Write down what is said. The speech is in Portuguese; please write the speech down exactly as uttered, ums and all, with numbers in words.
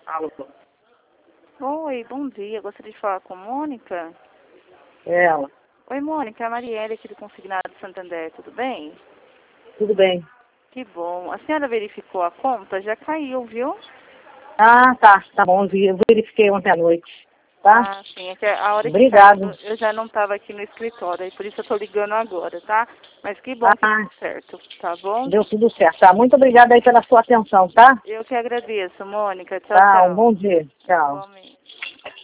Alô? Oi, bom dia. Gostaria de falar com a Mônica? É ela. Oi, Mônica. É a Marielle aqui do Consignado Santander. Tudo bem? Tudo bem. Que bom. A senhora verificou a conta? Já caiu, viu? Ah, tá. Tá bom. Eu verifiquei ontem à noite. Tá? Ah, sim. É que a hora que Obrigado. caiu, eu já não estava aqui no escritório. E por isso eu estou ligando agora, tá? Mas que bom que Ah, deu certo, tá bom? deu tudo certo. Tá? Muito obrigada aí pela sua atenção, tá? Eu que agradeço, Mônica. Tchau, Tá, um tchau. bom dia. Tchau. Igualmente.